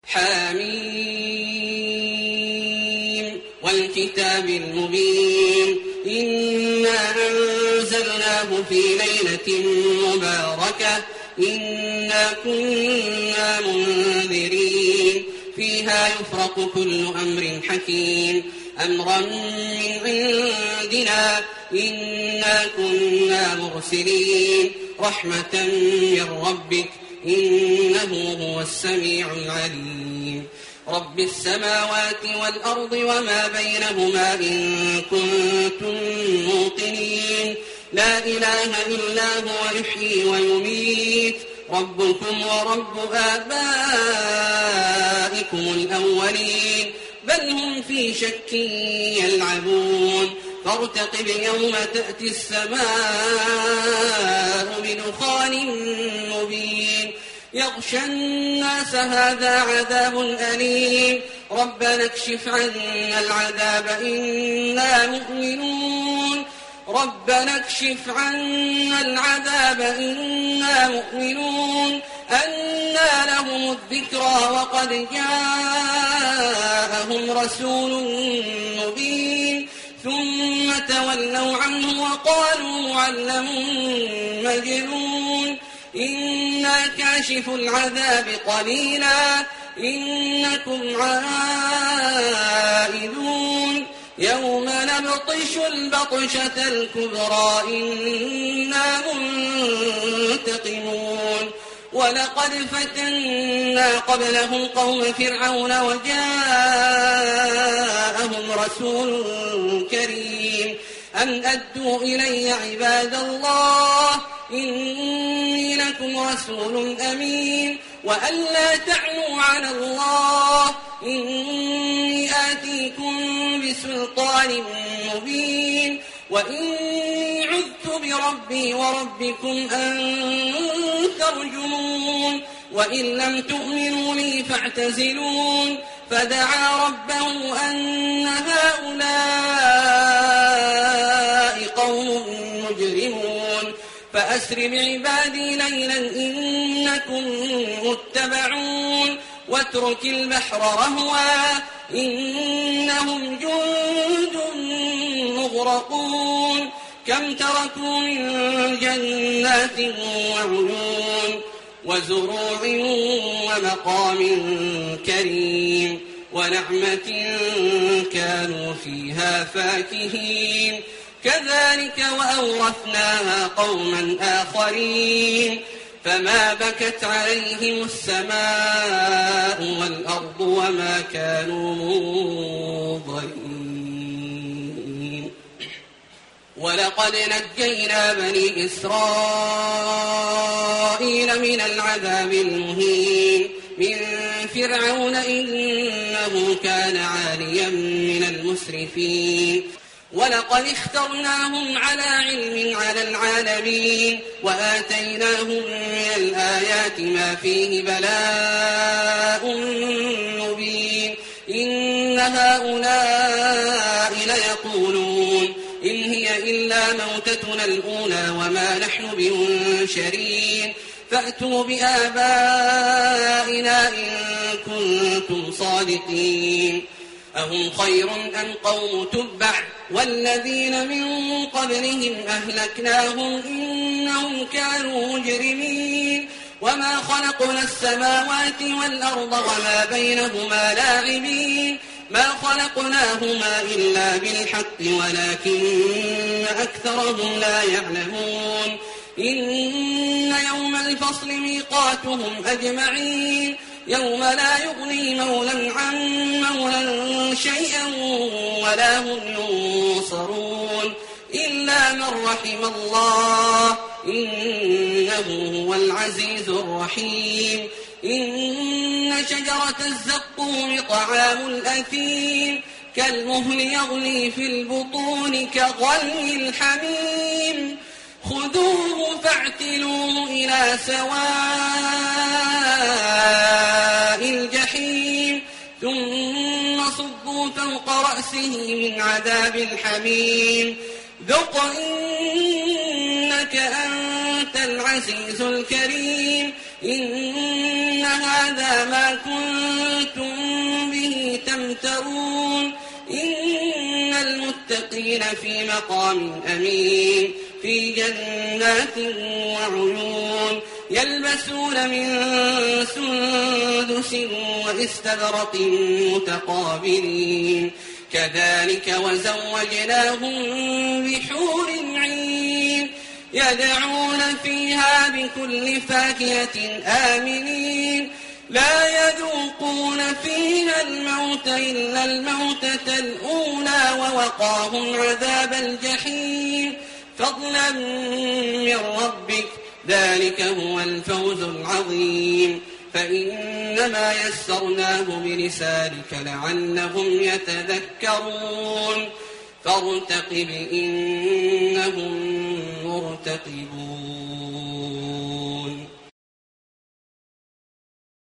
حميم والكتاب المبين إنا أنزلناه في ليلة مباركة إنا كنا منذرين فيها يفرق كل أمر حكيم أمرا من عندنا إنا كنا مرسلين رحمة من ربك إنه هو السميع العليم رب السماوات والأرض وما بينهما إن كنتم موقنين لا إله إلا هو يحيي ويميت ربكم ورب آبائكم الأولين بل هم في شك يلعبون فارتقب يوم تأتي السماء بدخان مبين يغشى الناس هذا عذاب أليم ربنا اكشف عنا العذاب إنا مؤمنون ربنا اكشف عنا العذاب إنا مؤمنون أنى لهم الذكرى وقد جاءهم رسول مبين ثم تولوا عنه وقالوا معلم مجنون إنا كاشف العذاب قليلا إنكم عائدون يوم نبطش البطشة الكبرى إنا منتقمون ولقد فتنا قبلهم قوم فرعون وجاءهم رسول كريم أن أدوا إلي عباد الله إني لكم رسول أمين وأن لا تعلوا على الله إني آتيكم بسلطان مبين وإني عذت بربي وربكم أن ترجمون وإن لم تؤمنوا لي فاعتزلون فدعا ربه أن هؤلاء قوم مجرمون فأسر بعبادي ليلا إنكم متبعون واترك البحر رهوا إنهم جند مغرقون كم تركوا من جنات وعيون وزروع ومقام كريم ونعمة كانوا فيها فاكهين كذلك وأورثناها قوما آخرين فما بكت عليهم السماء والأرض وما كانوا منظرين ولقد نجينا بني إسرائيل من العذاب المهين من فرعون إنه كان عاليا من المسرفين ولقد اخترناهم على علم على العالمين وآتيناهم من الآيات ما فيه بلاء مبين إن هؤلاء ليقولون إن هي إلا موتتنا الأولى وما نحن بمنشرين فأتوا بآبائنا إن كنتم صادقين أهم خير أم قوم تبع والذين من قبلهم أهلكناهم إنهم كانوا مجرمين وما خلقنا السماوات والأرض وما بينهما لاعبين ما خلقناهما إلا بالحق ولكن أكثرهم لا يعلمون إن يوم الفصل ميقاتهم أجمعين يوم لا يغني مولى عن مولى شيئا ولا هم ينصرون إلا من رحم الله إنه هو العزيز الرحيم إن شجرة الزقوم طعام الأثيم كالمهل يغلي في البطون كغلي الحميم خذوه فاعتلوه إلى سواء الجحيم ثم صبوا فوق رأسه من عذاب الحميم ذق إنك أنت العزيز الكريم إن هذا على ما كنتم به تمترون إن المتقين في مقام أمين في جنات وعيون يلبسون من سندس واستبرق متقابلين كذلك وزوجناهم بحور عين يدعون فيها بكل فاكهة آمنين لا يذوقون فيها الموت إلا الموتة الأولى ووقاهم عذاب الجحيم فضلا من ربك ذلك هو الفوز العظيم فإنما يسرناه بلسانك لعلهم يتذكرون فارتقب إنهم مرتقبون